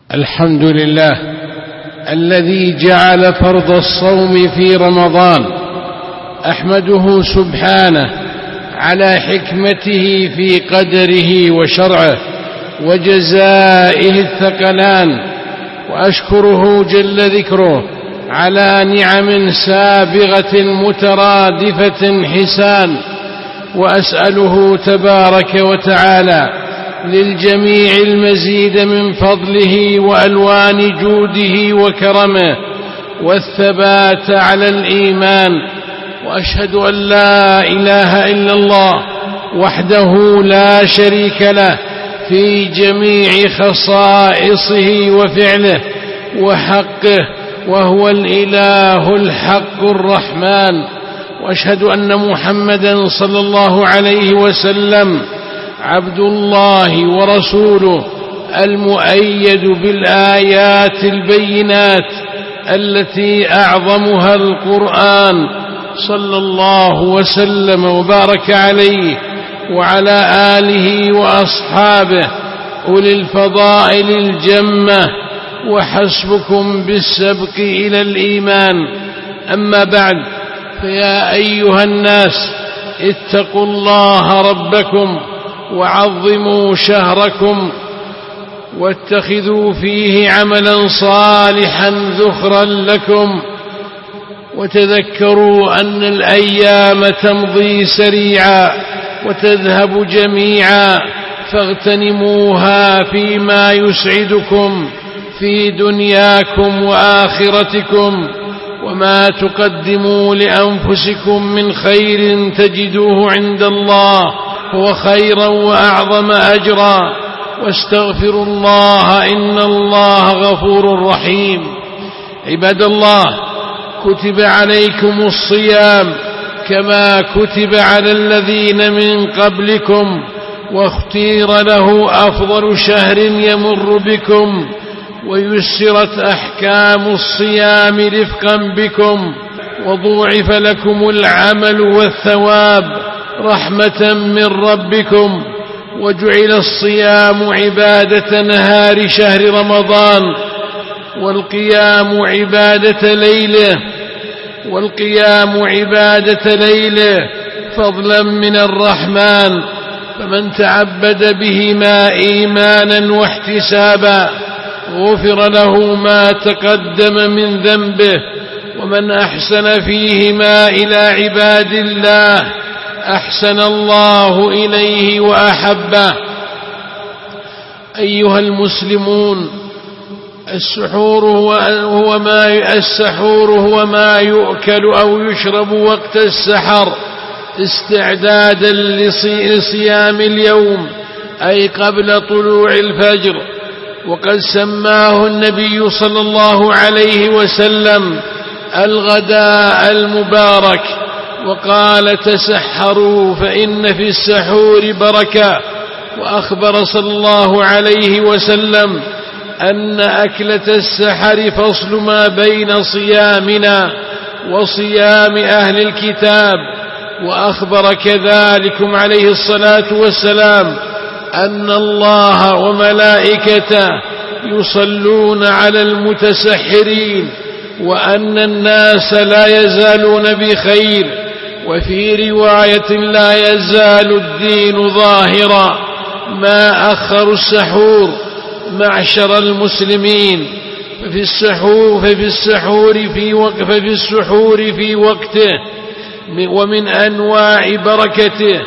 الحمد لله الذي جعل فرض الصوم في رمضان. أحمده سبحانه على حكمته في قدره وشرعه وجزائه الثقلان، وأشكره جل ذكره على نعم سابغة مترادفة حسان، وأسأله تبارك وتعالى للجميع المزيد من فضله وألوان جوده وكرمه والثبات على الإيمان. وأشهد أن لا إله إلا الله وحده لا شريك له في جميع خصائصه وفعله وحقه، وهو الإله الحق الرحمن. وأشهد أن محمدا صلى الله عليه وسلم عبد الله ورسوله المؤيد بالآيات البينات التي أعظمها القرآن، صلى الله وسلم وبارك عليه وعلى آله وأصحابه أولي الفضائل الجمة، وحسبكم بالسبق إلى الإيمان. أما بعد، فيا أيها الناس اتقوا الله ربكم وعظموا شهركم، واتخذوا فيه عملا صالحا ذخرا لكم، وتذكروا أن الأيام تمضي سريعا وتذهب جميعا، فاغتنموها فيما يسعدكم في دنياكم وآخرتكم، وما تقدموا لأنفسكم من خير تجدوه عند الله هو خيرا وأعظم أجرا، واستغفروا الله إن الله غفور رحيم. عباد الله، كتب عليكم الصيام كما كتب على الذين من قبلكم، واختير له أفضل شهر يمر بكم، ويسرت أحكام الصيام رفقا بكم، وضوعف لكم العمل والثواب رحمة من ربكم. وجعل الصيام عبادة نهار شهر رمضان، والقيام عبادة ليله فضلا من الرحمن، فمن تعبد بهما إيمانا واحتسابا غفر له ما تقدم من ذنبه، ومن أحسن فيهما إلى عباد الله أحسن الله إليه وأحبه. أيها المسلمون، السحور هو ما يؤكل أو يشرب وقت السحر استعدادا لصيام اليوم، أي قبل طلوع الفجر. وقد سماه النبي صلى الله عليه وسلم الغداء المبارك، وقال: تسحروا فإن في السحور بركة. وأخبر صلى الله عليه وسلم أن أكلة السحر فصل ما بين صيامنا وصيام أهل الكتاب. وأخبر كذلكم عليه الصلاة والسلام أن الله وملائكته يصلون على المتسحرين، وأن الناس لا يزالون بخير. وفي رواية: لا يزال الدين ظاهرا ما أخر السحور معشر المسلمين. ففي السحور في وقته، ومن أنواع بركته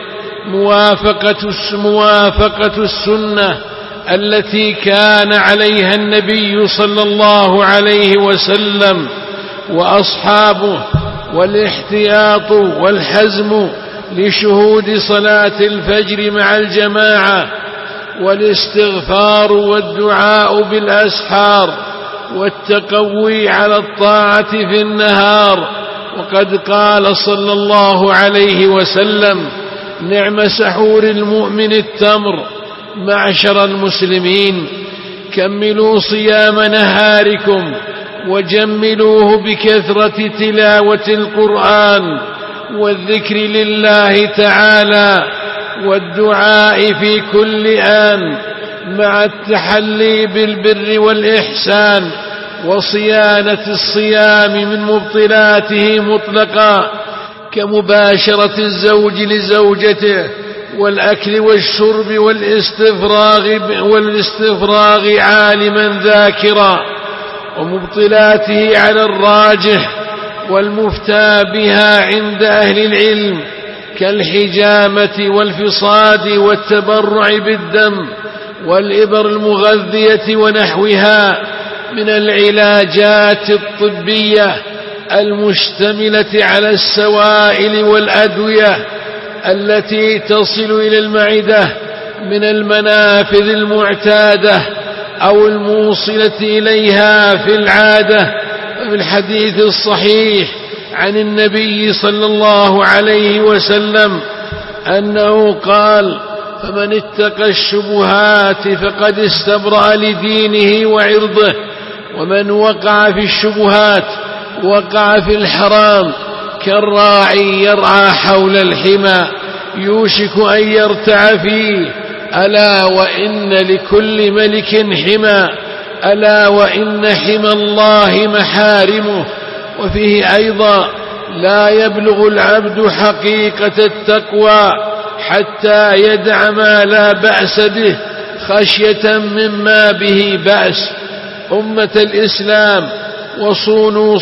موافقة السنة التي كان عليها النبي صلى الله عليه وسلم وأصحابه، والاحتياط والحزم لشهود صلاة الفجر مع الجماعة، والاستغفار والدعاء بالأسحار، والتقوي على الطاعة في النهار. وقد قال صلى الله عليه وسلم: نعم سحور المؤمن التمر. معشر المسلمين، كملوا صيام نهاركم وجملوه بكثرة تلاوة القرآن والذكر لله تعالى والدعاء في كل آن، مع التحلي بالبر والإحسان وصيانة الصيام من مبطلاته مطلقا، كمباشرة الزوج لزوجته والأكل والشرب والاستفراغ عالما ذاكرا، ومبطلاته على الراجح والمفتى بها عند أهل العلم كالحجامة والفصاد والتبرع بالدم والإبر المغذية ونحوها من العلاجات الطبية المشتملة على السوائل والأدوية التي تصل إلى المعدة من المنافذ المعتادة أو الموصلة إليها في العادة. في الحديث الصحيح عن النبي صلى الله عليه وسلم أنه قال: فمن اتقى الشبهات فقد استبرأ لدينه وعرضه، ومن وقع في الشبهات وقع في الحرام كالراعي يرعى حول الحمى يوشك أن يرتع فيه. ألا وإن لكل ملك حمى، ألا وإن حمى الله محارمه. وفيه أيضا: لا يبلغ العبد حقيقة التقوى حتى يدع ما لا بأس به خشية مما به بأس. أمة الإسلام، وصونوا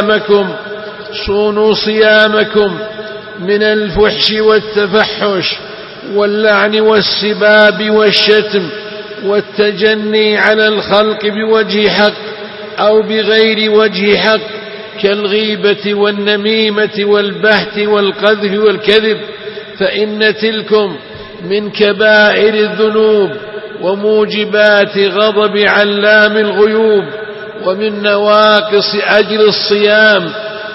صيامكم من الفحش والتفحش واللعن والسباب والشتم والتجني على الخلق بوجه حق أو بغير وجه حق، كالغيبة والنميمة والبهت والقذف والكذب، فإن تلكم من كبائر الذنوب وموجبات غضب علام الغيوب، ومن نواقص أجر الصيام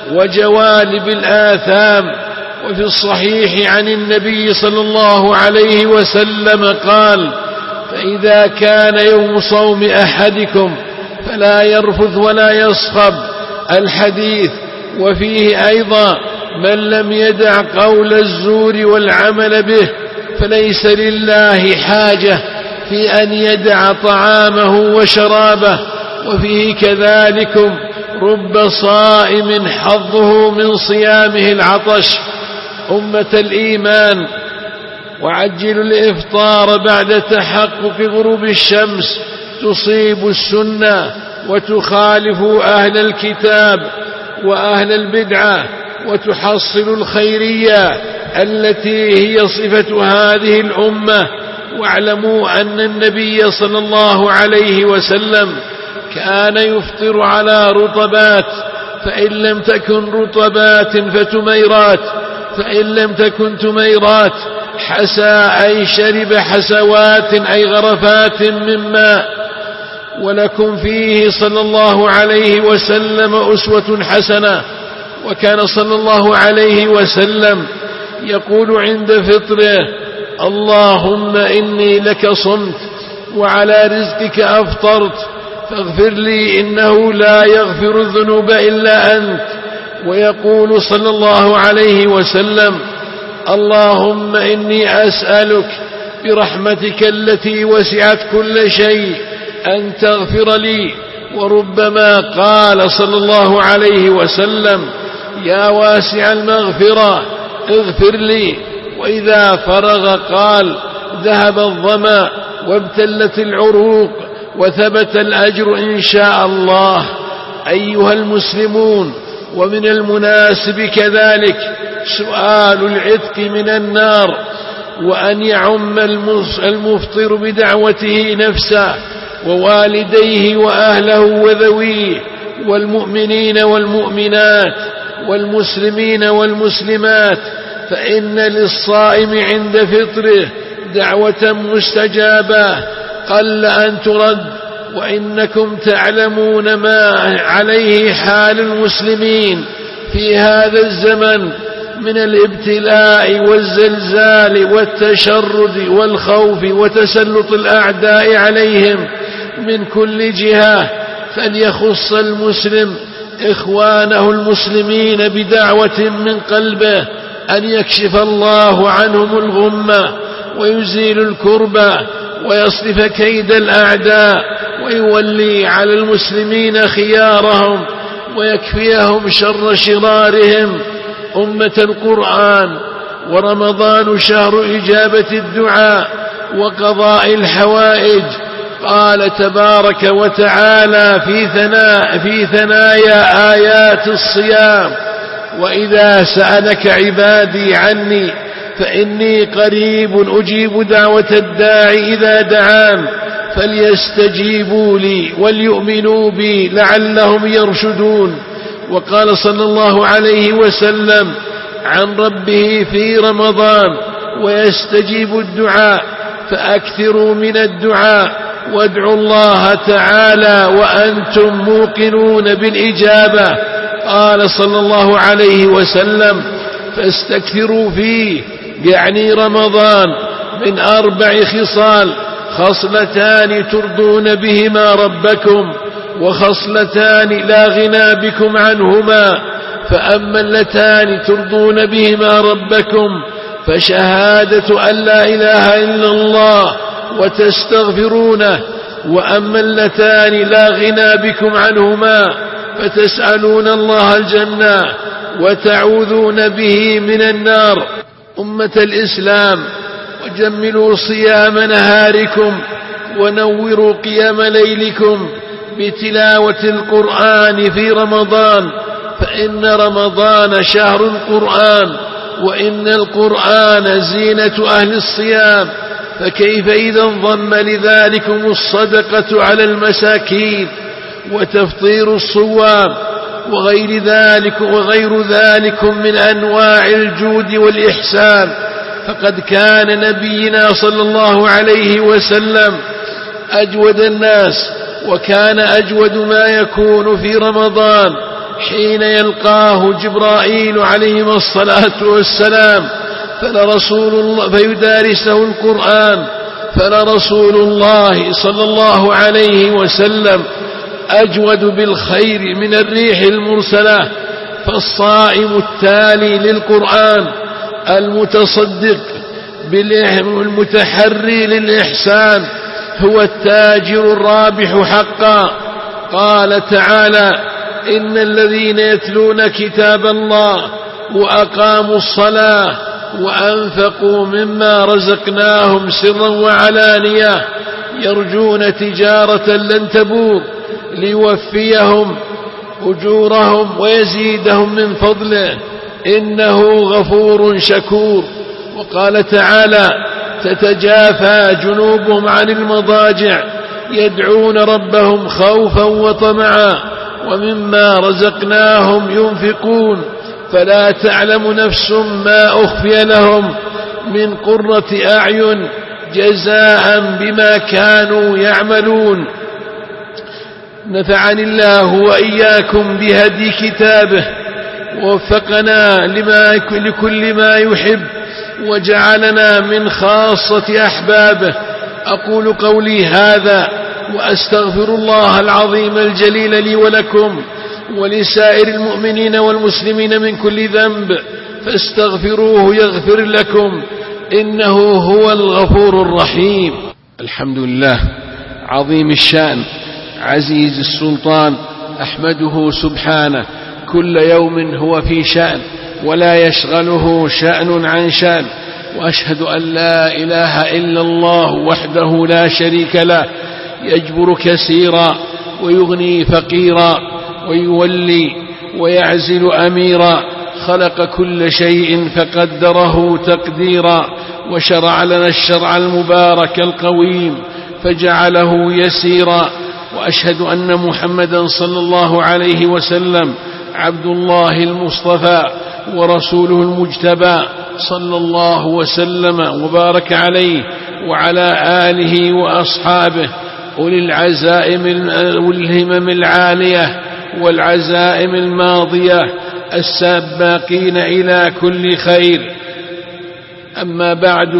وجوالب الآثام. وفي الصحيح عن النبي صلى الله عليه وسلم قال: فإذا كان يوم صوم أحدكم فلا يرفث ولا يصخب. الحديث. وفيه أيضا: من لم يدع قول الزور والعمل به فليس لله حاجة في أن يدع طعامه وشرابه. وفيه كذلك: رب صائم حظه من صيامه العطش. أمة الإيمان، وعجلوا الإفطار بعد تحقق غروب الشمس، تصيب السنة وتخالف أهل الكتاب وأهل البدعة، وتحصل الخيرية التي هي صفة هذه الأمة. واعلموا أن النبي صلى الله عليه وسلم كان يفطر على رطبات، فإن لم تكن رطبات فتميرات، فإن لم تكن تميرات حسى أي شرب حسوات أي غرفات من ماء. ولكم فيه صلى الله عليه وسلم أسوة حسنة. وكان صلى الله عليه وسلم يقول عند فطره: اللهم إني لك صمت وعلى رزقك أفطرت فاغفر لي إنه لا يغفر الذنوب إلا أنت. ويقول صلى الله عليه وسلم: اللهم إني أسألك برحمتك التي وسعت كل شيء أن تغفر لي. وربما قال صلى الله عليه وسلم: يا واسع المغفرة اغفر لي. وإذا فرغ قال: ذهب الظمأ وابتلت العروق وثبت الأجر إن شاء الله. أيها المسلمون، ومن المناسب كذلك سؤال العتق من النار، وأن يعم المفطر بدعوته نفسه ووالديه وأهله وذويه والمؤمنين والمؤمنات والمسلمين والمسلمات، فإن للصائم عند فطره دعوة مستجابة قل أن ترد. وإنكم تعلمون ما عليه حال المسلمين في هذا الزمن من الابتلاء والزلزال والتشرد والخوف وتسلط الأعداء عليهم من كل جهة. فليخص المسلم إخوانه المسلمين بدعوة من قلبه أن يكشف الله عنهم الغمة ويزيل الكربة ويصرف كيد الأعداء، ويولي على المسلمين خيارهم، ويكفيهم شر شرارهم. أمة القرآن، ورمضان شهر إجابة الدعاء وقضاء الحوائج. قال تبارك وتعالى في ثنايا آيات الصيام: وإذا سألك عبادي عني فإني قريب أجيب دعوة الداعي إذا دعان فليستجيبوا لي وليؤمنوا بي لعلهم يرشدون. وقال صلى الله عليه وسلم عن ربه في رمضان: ويستجيب الدعاء فأكثروا من الدعاء وادعوا الله تعالى وأنتم موقنون بالإجابة. قال صلى الله عليه وسلم: فاستكثروا فيه، يعني رمضان، من 4 خصال: خصلتان ترضون بهما ربكم، وخصلتان لا غنى بكم عنهما. فأما اللتان ترضون بهما ربكم فشهادة أن لا إله إلا الله وتستغفرونه، وأما اللتان لا غنى بكم عنهما فتسألون الله الجنة وتعوذون به من النار. أمة الإسلام، وجملوا صيام نهاركم ونوروا قيام ليلكم بتلاوة القرآن في رمضان، فإن رمضان شهر القرآن، وإن القرآن زينة أهل الصيام. فكيف إذا انضم لذلكم الصدقة على المساكين وتفطير الصوام وغير ذلك من أنواع الجود والإحسان؟ فقد كان نبينا صلى الله عليه وسلم أجود الناس، وكان أجود ما يكون في رمضان حين يلقاه جبرائيل عليهم الصلاة والسلام فيدارسه القرآن. فلرسول الله صلى الله عليه وسلم أجود بالخير من الريح المرسلة. فالصائم التالي للقرآن المتصدق المتحري للإحسان هو التاجر الرابح حقا. قال تعالى: إن الذين يتلون كتاب الله وأقاموا الصلاة وأنفقوا مما رزقناهم سرا وعلانية يرجون تجارة لن تبور ليوفيهم أجورهم ويزيدهم من فضله إنه غفور شكور. وقال تعالى: تتجافى جنوبهم عن المضاجع يدعون ربهم خوفا وطمعا ومما رزقناهم ينفقون فلا تعلم نفس ما أخفي لهم من قرة أعين جزاء بما كانوا يعملون. نفعني الله وإياكم بهدي كتابه ووفقنا لكل ما يحب وجعلنا من خاصة أحبابه. أقول قولي هذا وأستغفر الله العظيم الجليل لي ولكم ولسائر المؤمنين والمسلمين من كل ذنب فاستغفروه يغفر لكم إنه هو الغفور الرحيم. الحمد لله عظيم الشأن عزيز السلطان، أحمده سبحانه كل يوم هو في شأن ولا يشغله شأن عن شأن، وأشهد أن لا إله إلا الله وحده لا شريك له يجبر كثيرا ويغني فقيرا ويولي ويعزل أميرا، خلق كل شيء فقدره تقديرا، وشرع لنا الشرع المبارك القويم فجعله يسيرا. وأشهد أن محمدا صلى الله عليه وسلم عبد الله المصطفى ورسوله المجتبى صلى الله وسلم وبارك عليه وعلى آله وأصحابه أولي العزائم والهمم العالية والعزائم الماضية السابقين إلى كل خير. أما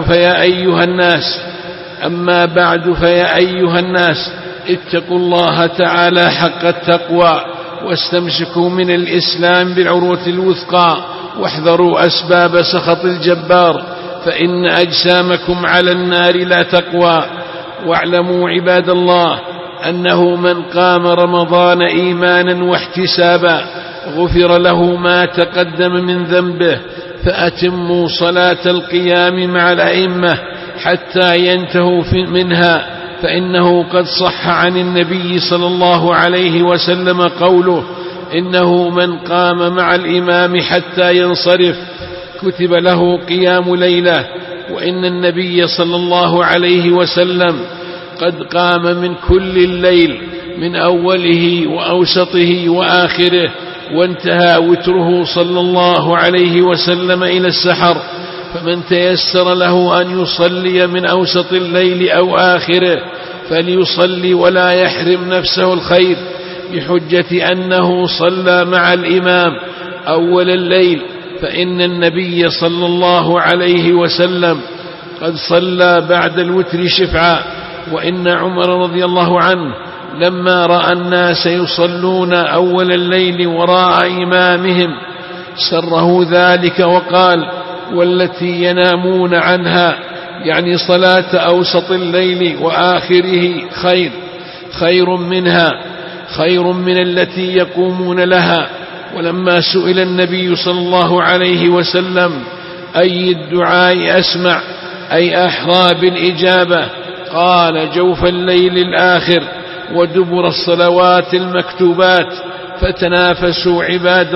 بعد فيا أيها الناس اتقوا الله تعالى حق التقوى واستمسكوا من الإسلام بالعروة الوثقى واحذروا أسباب سخط الجبار، فإن أجسامكم على النار لا تقوى. واعلموا عباد الله أنه من قام رمضان إيمانا واحتسابا غفر له ما تقدم من ذنبه، فأتموا صلاة القيام مع الأئمة حتى ينتهوا منها، فإنه قد صح عن النبي صلى الله عليه وسلم قوله: إنه من قام مع الإمام حتى ينصرف كتب له قيام ليلة. وإن النبي صلى الله عليه وسلم قد قام من كل الليل من أوله وأوسطه وآخره، وانتهى وتره صلى الله عليه وسلم إلى السحر، فمن تيسر له أن يصلي من أوسط الليل أو آخره فليصلي ولا يحرم نفسه الخير، بحجة أنه صلى مع الإمام أول الليل، فإن النبي صلى الله عليه وسلم قد صلى بعد الوتر شفعا. وإن عمر رضي الله عنه لما رأى الناس يصلون أول الليل وراء إمامهم سره ذلك وقال: والتي ينامون عنها، يعني صلاة أوسط الليل وآخره خير منها، خير من التي يقومون لها. ولما سئل النبي صلى الله عليه وسلم أي الدعاء أسمع أي أحرى بالإجابة، قال: جوف الليل الآخر ودبر الصلوات المكتوبات. فتنافسوا عباد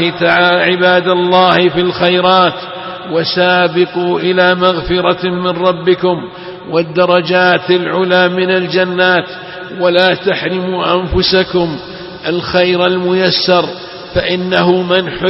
الله في الخيرات، وسابقوا إلى مغفرة من ربكم والدرجات العلى من الجنات، ولا تحرموا أنفسكم الخير الميسر، فإنه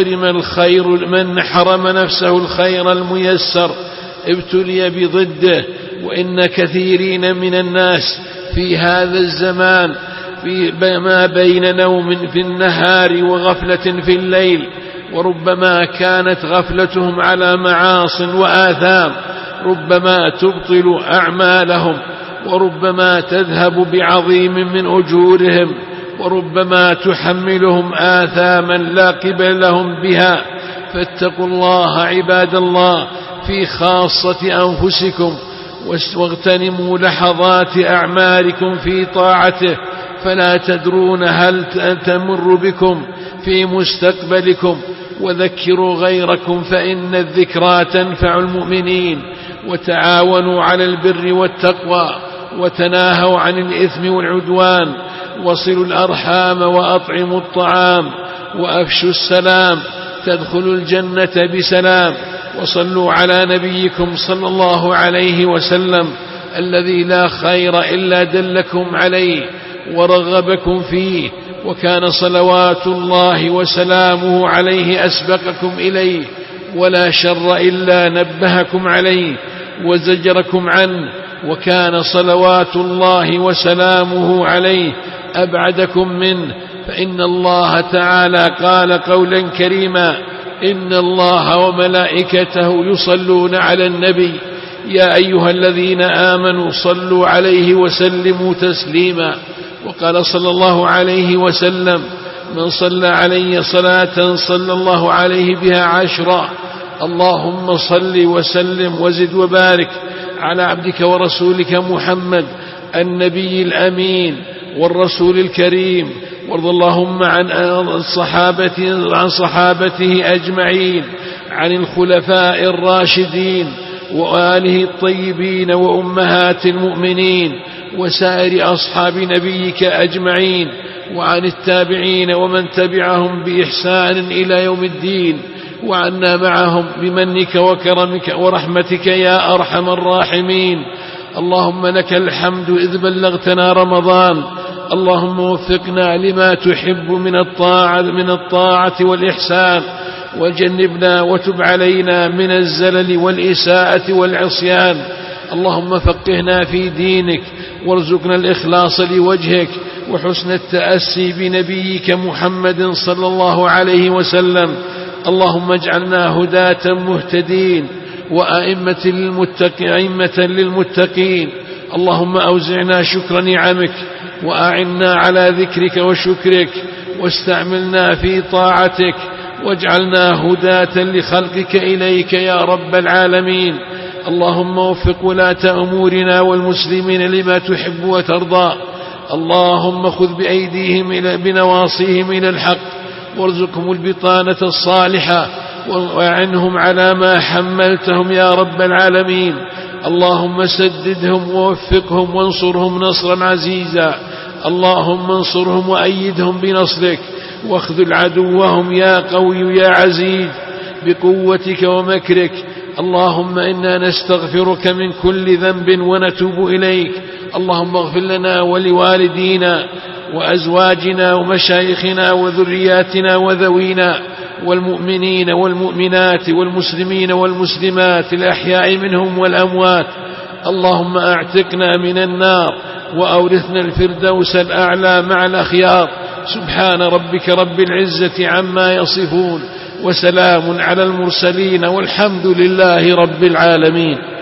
من حرم نفسه الخير الميسر ابتلي بضده. وإن كثيرين من الناس في هذا الزمان ما بين نوم في النهار وغفلة في الليل، وربما كانت غفلتهم على معاص وآثام ربما تبطل أعمالهم، وربما تذهب بعظيم من أجورهم، وربما تحملهم آثاما لا قبل لهم بها. فاتقوا الله عباد الله في خاصة أنفسكم، واغتنموا لحظات أعماركم في طاعته، فلا تدرون هل تمر بكم في مستقبلكم. وذكروا غيركم فإن الذكرى تنفع المؤمنين. وتعاونوا على البر والتقوى، وتناهوا عن الإثم والعدوان، وصلوا الأرحام، وأطعموا الطعام، وأفشوا السلام، تدخلوا الجنة بسلام. وصلوا على نبيكم صلى الله عليه وسلم الذي لا خير إلا دلكم عليه ورغبكم فيه، وكان صلوات الله وسلامه عليه أسبقكم إليه، ولا شر إلا نبهكم عليه وزجركم عنه، وكان صلوات الله وسلامه عليه أبعدكم منه. فإن الله تعالى قال قولا كريما: إن الله وملائكته يصلون على النبي يا أيها الذين آمنوا صلوا عليه وسلموا تسليما. وقال صلى الله عليه وسلم: من صلى علي صلاة صلى الله عليه بها 10. اللهم صل وسلم وزد وبارك على عبدك ورسولك محمد النبي الأمين والرسول الكريم، وارض اللهم عن صحابته أجمعين، عن الخلفاء الراشدين وآله الطيبين وأمهات المؤمنين وسائر أصحاب نبيك أجمعين، وعن التابعين ومن تبعهم بإحسان إلى يوم الدين، وعنا معهم بمنك وكرمك ورحمتك يا أرحم الراحمين. اللهم لك الحمد إذ بلغتنا رمضان، اللهم وفقنا لما تحب من الطاعة والإحسان، وجنبنا وتب علينا من الزلل والإساءة والعصيان. اللهم فقهنا في دينك، وارزقنا الإخلاص لوجهك وحسن التأسي بنبيك محمد صلى الله عليه وسلم. اللهم اجعلنا هداة مهتدين وأئمة للمتقين. اللهم أوزعنا شكر نعمك، وأعنا على ذكرك وشكرك، واستعملنا في طاعتك، واجعلنا هداة لخلقك إليك يا رب العالمين. اللهم وفق ولاة أمورنا والمسلمين لما تحب وترضى. اللهم خذ بأيديهم بنواصيهم إلى الحق وارزقهم البطانة الصالحة وأعنهم على ما حملتهم يا رب العالمين. اللهم سددهم ووفقهم وانصرهم نصرا عزيزا. اللهم انصرهم وأيدهم بنصرك واخذل عدوهم يا قوي يا عزيز بقوتك ومكرك. اللهم إنا نستغفرك من كل ذنب ونتوب إليك. اللهم اغفر لنا ولوالدينا وأزواجنا ومشايخنا وذرياتنا وذوينا والمؤمنين والمؤمنات والمسلمين والمسلمات الأحياء منهم والأموات. اللهم أعتقنا من النار وأورثنا الفردوس الأعلى مع الأخيار. سبحان ربك رب العزة عما يصفون وسلام على المرسلين والحمد لله رب العالمين.